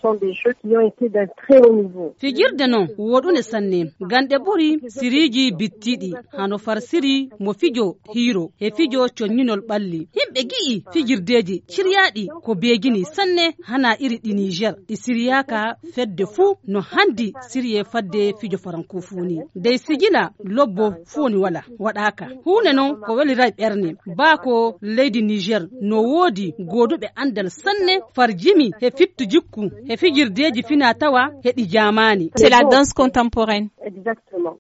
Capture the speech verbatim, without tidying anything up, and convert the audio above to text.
sont des jeux qui ont été d'un très haut niveau. Figirde non wodune sanne gande buri siriji bittidi hano farsiri mo fijo hero e fijo chonyinol balli himbe gi'i figirdeji ciryadi ko begini sanne hana iri di Niger di siriyaka fedde fu no handi siriye fadde fijo farankofuni dai sigila lobbo funi wala wadaka hune non ko weli ray berne bako lady Niger no wodi godube andal sanne farjimi he fittu jikku he figirdeji fina tawa he di jamani. C'est la danse contemporaine. Exactement.